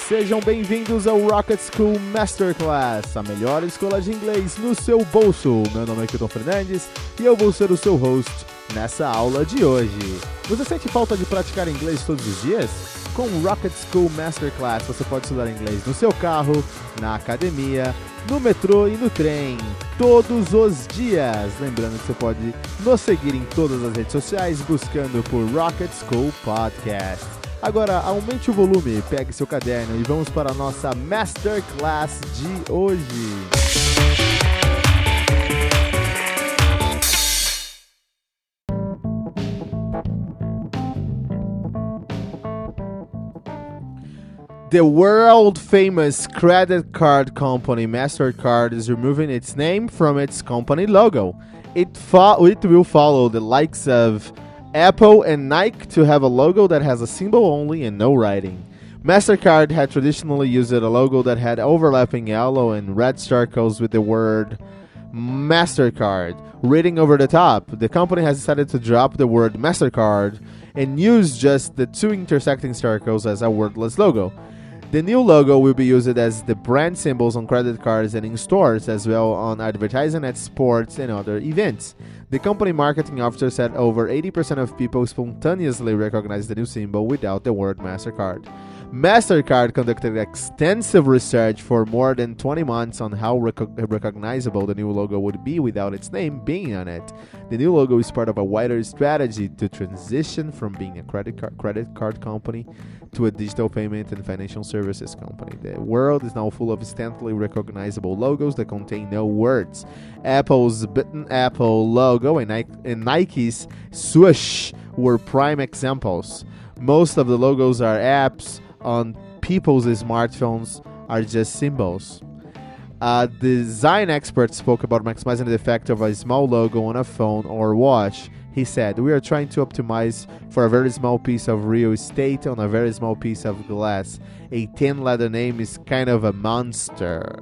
Sejam bem-vindos ao Rocket School Masterclass, a melhor escola de inglês no seu bolso. Meu nome é Kilton Fernandes e eu vou ser o seu host nessa aula de hoje. Você sente falta de praticar inglês todos os dias? Com o Rocket School Masterclass você pode estudar inglês no seu carro, na academia, no metrô e no trem, todos os dias. Lembrando que você pode nos seguir em todas as redes sociais buscando por Rocket School Podcast. Agora, aumente o volume, pegue seu caderno e vamos para a nossa Masterclass de hoje. The world-famous credit card company MasterCard is removing its name from its company logo. It will follow the likes of Apple and Nike to have a logo that has a symbol only and no writing. MasterCard had traditionally used a logo that had overlapping yellow and red circles with the word MasterCard written over the top. The company has decided to drop the word MasterCard and use just the two intersecting circles as a wordless logo. The new logo will be used as the brand symbols on credit cards and in stores, as well on advertising at sports and other events. The company marketing officer said over 80% of people spontaneously recognize the new symbol without the word MasterCard. MasterCard conducted extensive research for more than 20 months on how recognizable the new logo would be without its name being on it. The new logo is part of a wider strategy to transition from being a credit card company to a digital payment and financial services company. The world is now full of instantly recognizable logos that contain no words. Apple's button Apple logo and Nike's swoosh were prime examples. Most of the logos are apps on people's smartphones are just symbols. A design expert spoke about maximizing the effect of a small logo on a phone or watch. He said, "We are trying to optimize for a very small piece of real estate on a very small piece of glass. A 10-letter name is kind of a monster."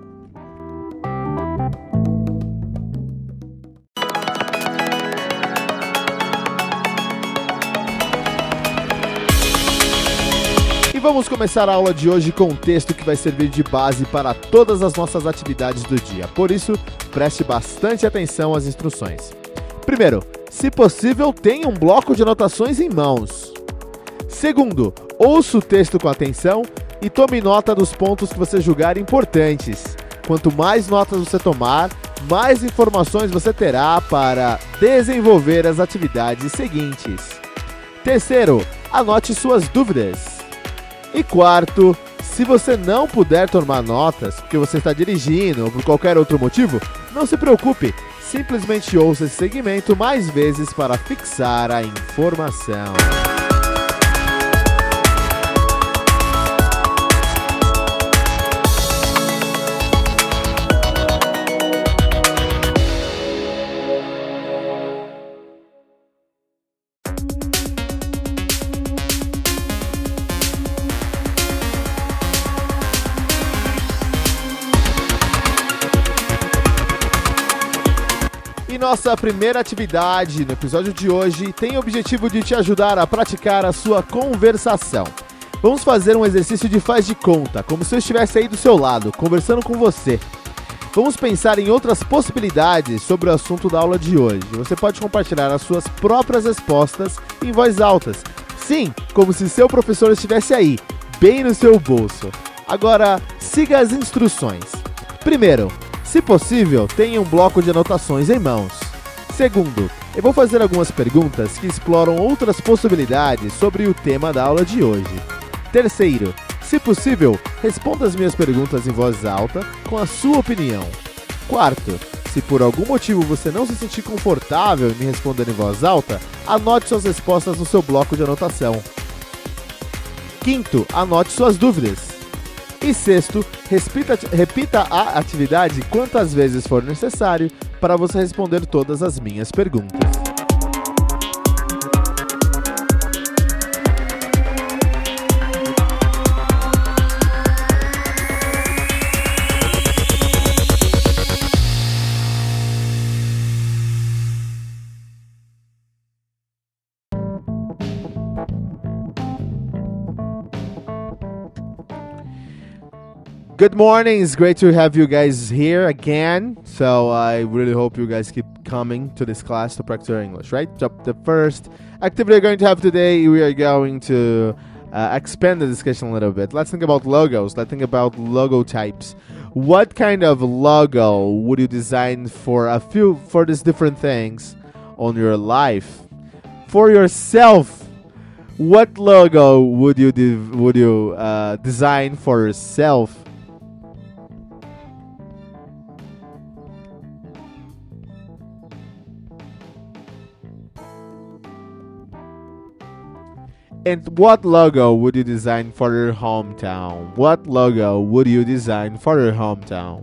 E vamos começar a aula de hoje com um texto que vai servir de base para todas as nossas atividades do dia. Por isso, preste bastante atenção às instruções. Primeiro, se possível, tenha um bloco de anotações em mãos. Segundo, ouça o texto com atenção e tome nota dos pontos que você julgar importantes. Quanto mais notas você tomar, mais informações você terá para desenvolver as atividades seguintes. Terceiro, anote suas dúvidas. E quarto, se você não puder tomar notas, porque você está dirigindo ou por qualquer outro motivo, não se preocupe, simplesmente ouça esse segmento mais vezes para fixar a informação. E nossa primeira atividade no episódio de hoje tem o objetivo de te ajudar a praticar a sua conversação. Vamos fazer um exercício de faz de conta, como se eu estivesse aí do seu lado, conversando com você. Vamos pensar em outras possibilidades sobre o assunto da aula de hoje. Você pode compartilhar as suas próprias respostas em voz alta. Sim, como se seu professor estivesse aí, bem no seu bolso. Agora, siga as instruções. Primeiro, se possível, tenha um bloco de anotações em mãos. Segundo, eu vou fazer algumas perguntas que exploram outras possibilidades sobre o tema da aula de hoje. Terceiro, se possível, responda as minhas perguntas em voz alta com a sua opinião. Quarto, se por algum motivo você não se sentir confortável em me responder em voz alta, anote suas respostas no seu bloco de anotação. Quinto, anote suas dúvidas. E sexto, repita a atividade quantas vezes for necessário para você responder todas as minhas perguntas. Good morning. It's great to have you guys here again. So I really hope you guys keep coming to this class to practice your English, right? So the first activity we're going to have today, we are going to expand the discussion a little bit. Let's think about logos. Let's think about logo types. What kind of logo would you design for these different things on your life? For yourself, what logo would you design for yourself? And what logo would you design for your hometown? What logo would you design for your hometown?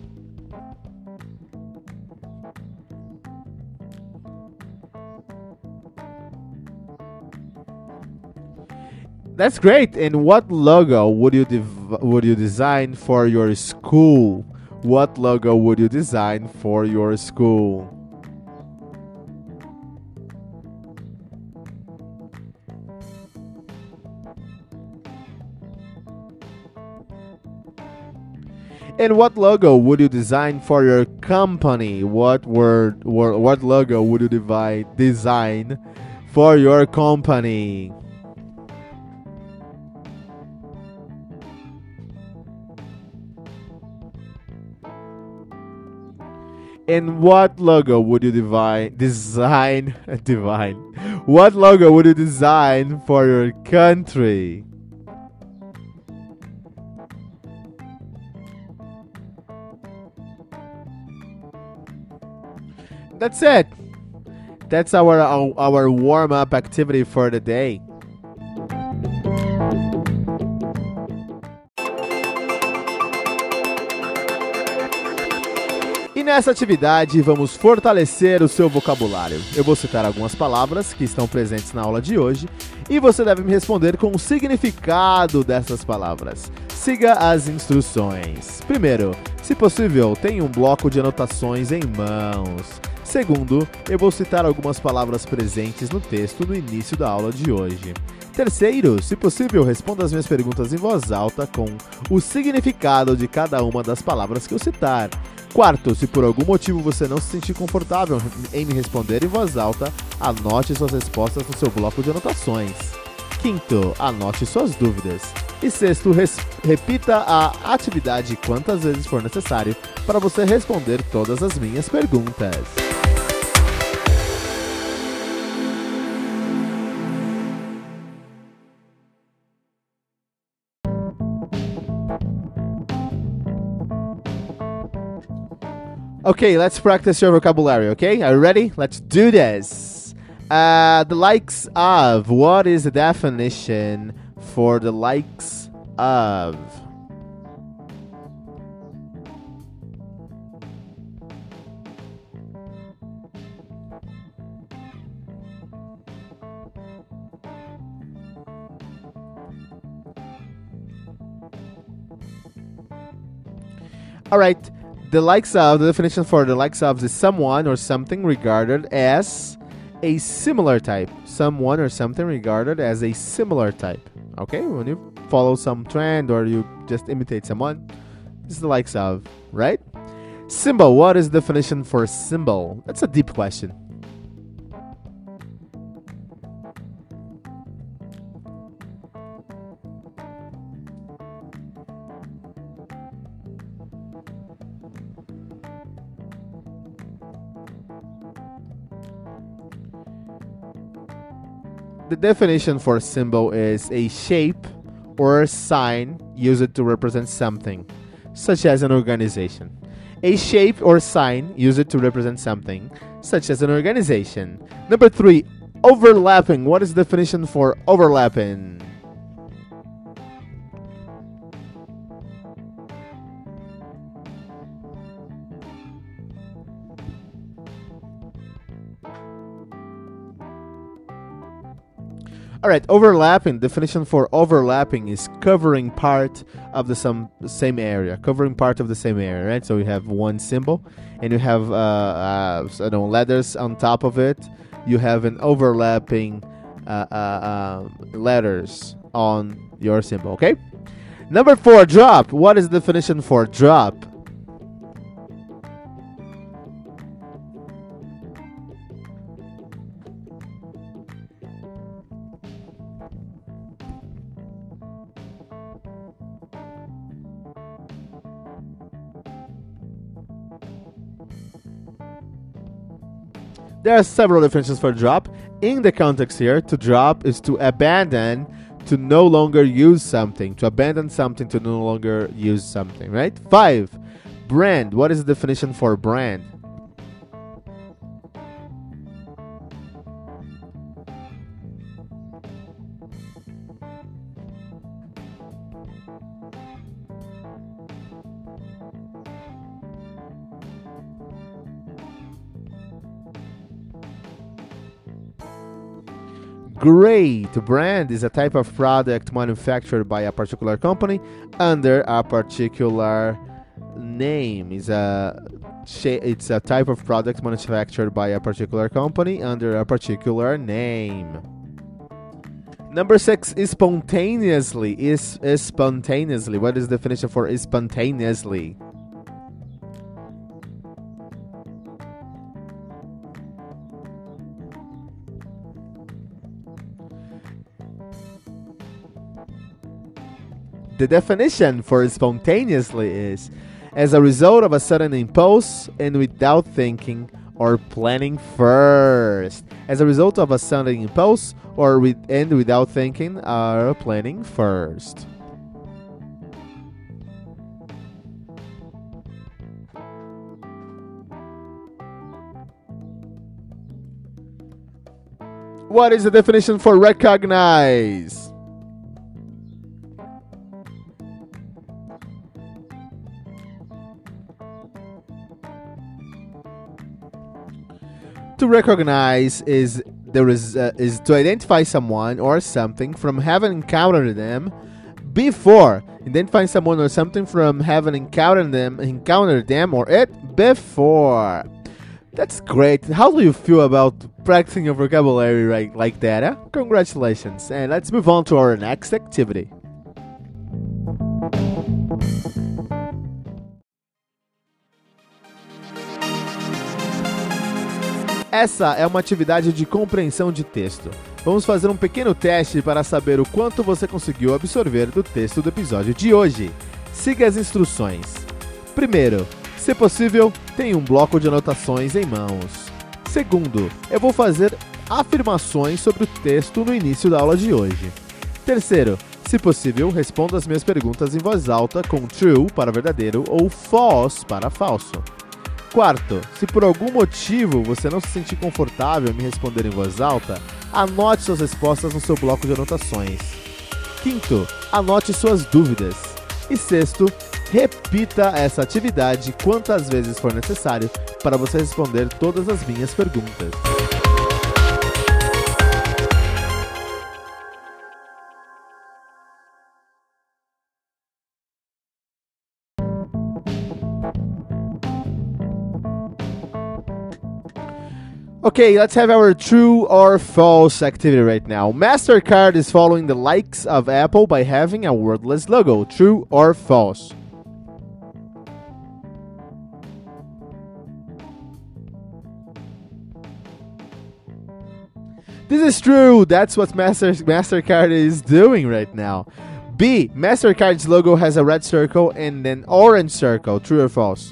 That's great. And what logo would you design for your school? What logo would you design for your school? And what logo would you design for your company? What logo would you design for your company? And what logo would you design? What logo would you design for your country? That's it. That's our warm-up activity for the day. E nessa atividade vamos fortalecer o seu vocabulário. Eu vou citar algumas palavras que estão presentes na aula de hoje e você deve me responder com o significado dessas palavras. Siga as instruções. Primeiro, se possível, tenha um bloco de anotações em mãos. Segundo, eu vou citar algumas palavras presentes no texto no início da aula de hoje. Terceiro, se possível, responda as minhas perguntas em voz alta com o significado de cada uma das palavras que eu citar. Quarto, se por algum motivo você não se sentir confortável em me responder em voz alta, anote suas respostas no seu bloco de anotações. Quinto, anote suas dúvidas. E sexto, repita a atividade quantas vezes for necessário para você responder todas as minhas perguntas. Okay, let's practice your vocabulary, okay? Are you ready? Let's do this. The likes of. What is the definition for the likes of? All right. The definition for the likes of is someone or something regarded as a similar type. Someone or something regarded as a similar type. Okay, when you follow some trend or you just imitate someone, this is the likes of, right? Symbol. What is the definition for symbol? That's a deep question. The definition for symbol is a shape or a sign used to represent something, such as an organization. A shape or sign used to represent something, such as an organization. Number 3, overlapping. What is the definition for overlapping? Alright, overlapping. Definition for overlapping is covering part of the same area. Covering part of the same area, right? So you have one symbol and you have letters on top of it. You have an overlapping letters on your symbol, okay? Number 4, drop. What is the definition for drop? There are several definitions for drop. In the context here, to drop is to abandon, to no longer use something. To abandon something, to no longer use something, right? 5, brand. What is the definition for brand? Great! Brand is a type of product manufactured by a particular company under a particular name. It's a type of product manufactured by a particular company under a particular name. Number 6 is spontaneously. Is spontaneously. What is the definition for spontaneously? The definition for spontaneously is as a result of a sudden impulse and without thinking or planning first. As a result of a sudden impulse and without thinking or planning first. What is the definition for recognize? To recognize is to identify someone or something from having encountered them before. Identifying someone or something from having encountered them or it before. That's great. How do you feel about practicing your vocabulary like that? Huh? Congratulations. And let's move on to our next activity. Essa é uma atividade de compreensão de texto. Vamos fazer um pequeno teste para saber o quanto você conseguiu absorver do texto do episódio de hoje. Siga as instruções. Primeiro, se possível, tenha um bloco de anotações em mãos. Segundo, eu vou fazer afirmações sobre o texto no início da aula de hoje. Terceiro, se possível, responda as minhas perguntas em voz alta com true para verdadeiro ou false para falso. Quarto, se por algum motivo você não se sentir confortável em me responder em voz alta, anote suas respostas no seu bloco de anotações. Quinto, anote suas dúvidas. E sexto, repita essa atividade quantas vezes for necessário para você responder todas as minhas perguntas. Okay, let's have our true or false activity right now. MasterCard is following the likes of Apple by having a wordless logo. True or false? This is true. That's what MasterCard is doing right now. B. MasterCard's logo has a red circle and an orange circle. True or false?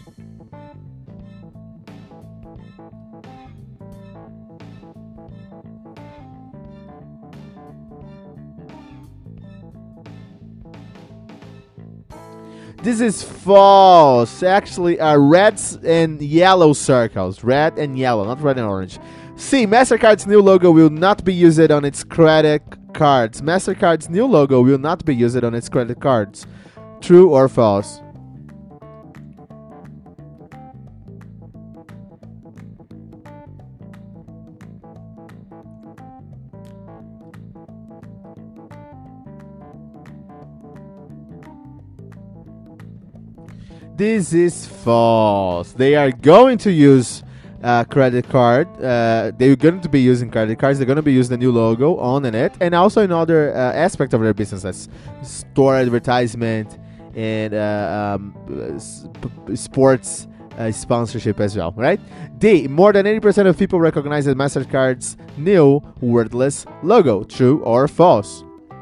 This is false. Actually, red and yellow circles. Red and yellow, not red and orange. C. MasterCard's new logo will not be used on its credit cards. MasterCard's new logo will not be used on its credit cards. True or false? This is false. They are going to use credit card. They're going to be using credit cards. They're going to be using the new logo on it, and also in other aspects of their business, as store advertisement and sports sponsorship as well, right? D, more than 80% of people recognize the MasterCard's new wordless logo. True or false?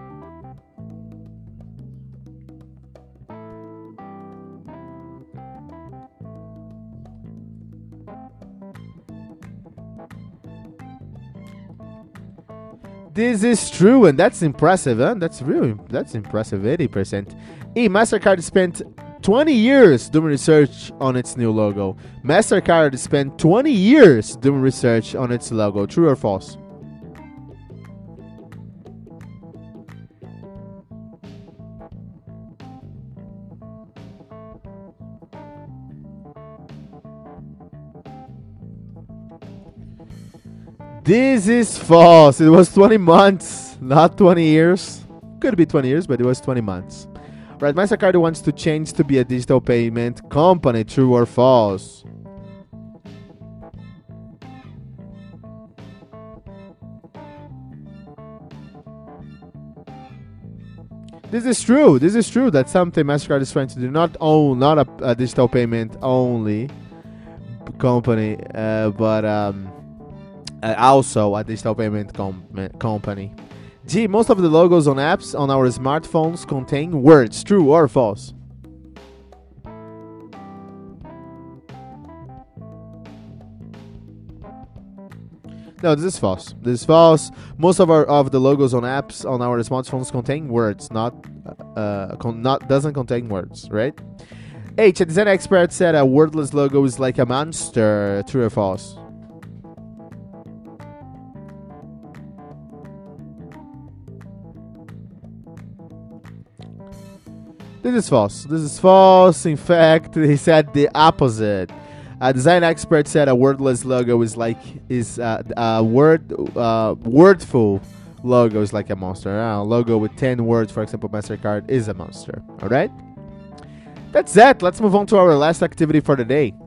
This is true, and that's impressive, huh? That's impressive, 80%. E, MasterCard spent 20 years doing research on its new logo. MasterCard spent 20 years doing research on its logo. True or false? This is false. It was 20 months, not 20 years. Could be 20 years, but it was 20 months. Right, MasterCard wants to change to be a digital payment company. True or false? This is true. This is true. That's something MasterCard is trying to do. Not a digital payment only company, but also a digital payment company. G, most of the logos on apps on our smartphones contain words. True or false? No, this is false. This is false. Most of the logos on apps on our smartphones contain words, not doesn't contain words, right? H, a design expert said a wordless logo is like a monster. True or false? This is false. This is false. In fact, he said the opposite. A design expert said a wordless logo is a wordful logo is like a monster. A logo with 10 words, for example, MasterCard, is a monster. All right? That's it. Let's move on to our last activity for the day.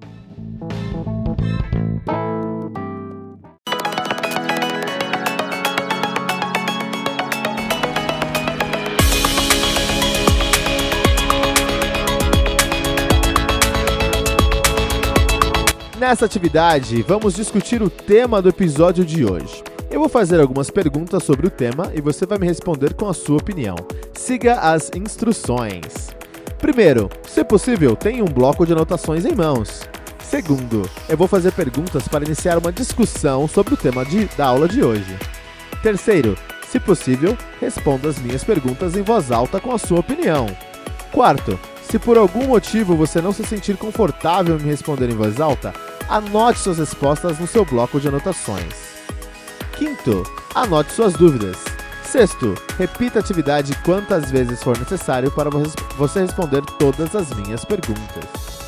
Nessa atividade, vamos discutir o tema do episódio de hoje. Eu vou fazer algumas perguntas sobre o tema e você vai me responder com a sua opinião. Siga as instruções. Primeiro, se possível, tenha um bloco de anotações em mãos. Segundo, eu vou fazer perguntas para iniciar uma discussão sobre o tema da aula de hoje. Terceiro, se possível, responda as minhas perguntas em voz alta com a sua opinião. Quarto, se por algum motivo você não se sentir confortável em me responder em voz alta, anote suas respostas no seu bloco de anotações. Quinto, anote suas dúvidas. Sexto, repita a atividade quantas vezes for necessário para você responder todas as minhas perguntas.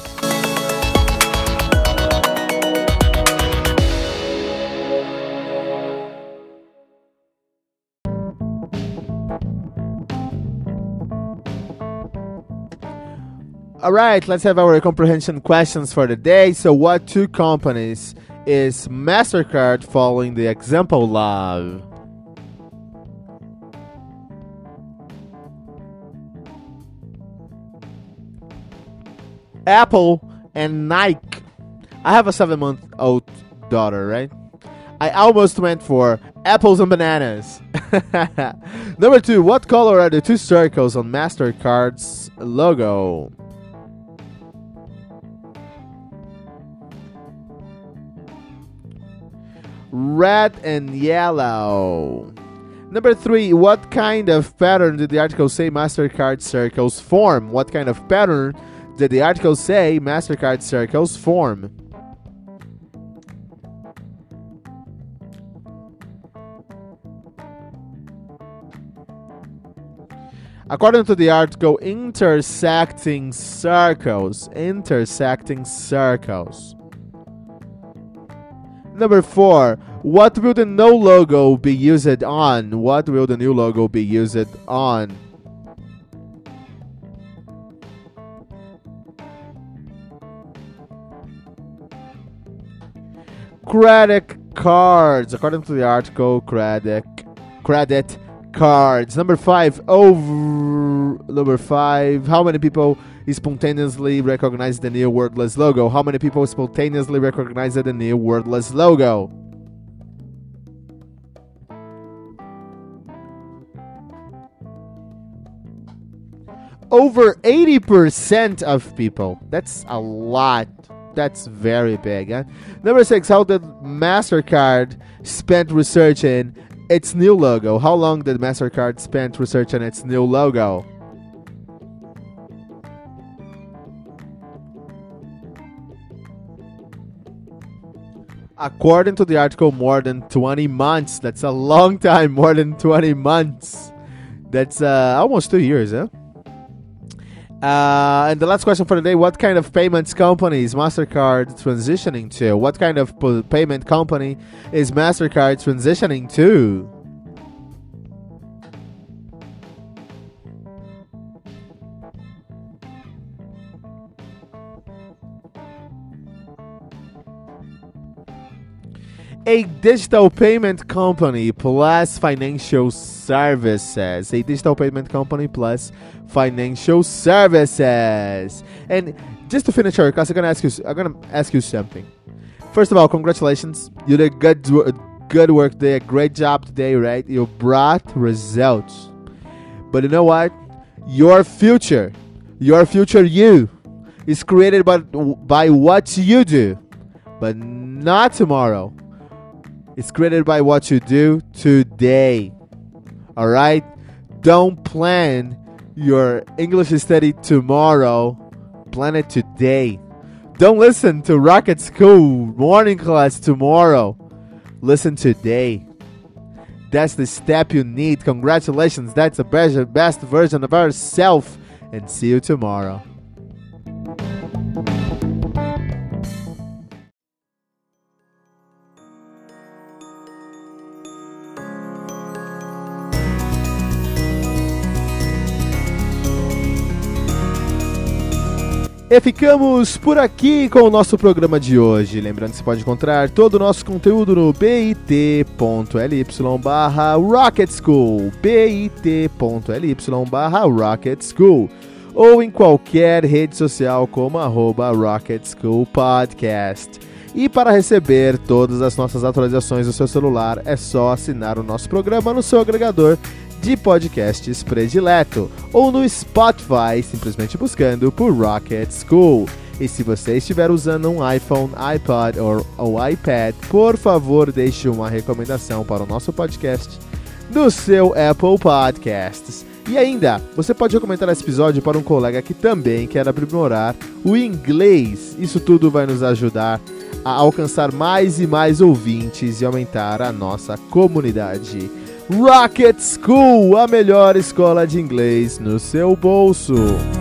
Alright, let's have our comprehension questions for the day. So what two companies is MasterCard following the example of? Apple and Nike. I have a 7-month-old daughter, right? I almost went for apples and bananas. Number 2, what color are the two circles on MasterCard's logo? Red and yellow. Number 3, what kind of pattern did the article say MasterCard circles form? What kind of pattern did the article say MasterCard circles form? According to the article, intersecting circles. Intersecting circles. Number 4, what will the no logo be used on? What will the new logo be used on? credit cards. According to the article, credit cards. Number 5, how many people spontaneously recognize the new wordless logo? How many people spontaneously recognize the new wordless logo? Over 80% of people. That's a lot. That's very big. Huh? Number 6, how did MasterCard spend researching its new logo? How long did MasterCard spend researching its new logo? According to the article, more than 20 months. That's a long time, more than 20 months. That's almost 2 years, huh? And the last question for the day, what kind of payments company is MasterCard transitioning to? What kind of payment company is MasterCard transitioning to? A digital payment company plus financial services. A digital payment company plus financial services. And just to finish our class, I'm gonna ask you something. First of all, congratulations. You did good work today. A great job today, right? You brought results. But you know what? Your future you, is created by what you do, but not tomorrow. It's created by what you do today. Alright? Don't plan your English study tomorrow. Plan it today. Don't listen to Rocket School morning class tomorrow. Listen today. That's the step you need. Congratulations. That's the best version of ourselves. And see you tomorrow. E ficamos por aqui com o nosso programa de hoje. Lembrando que você pode encontrar todo o nosso conteúdo no bit.ly/Rocket School, bit.ly/Rocket School, ou em qualquer rede social como @Rocket School Podcast. E para receber todas as nossas atualizações do seu celular, é só assinar o nosso programa no seu agregador de podcasts predileto, ou no Spotify, simplesmente buscando por Rocket School. E se você estiver usando um iPhone, iPod ou iPad, por favor deixe uma recomendação para o nosso podcast no seu Apple Podcasts. E ainda, você pode recomendar esse episódio para um colega que também quer aprimorar o inglês. Isso tudo vai nos ajudar a alcançar mais e mais ouvintes e aumentar a nossa comunidade. Rocket School, a melhor escola de inglês no seu bolso.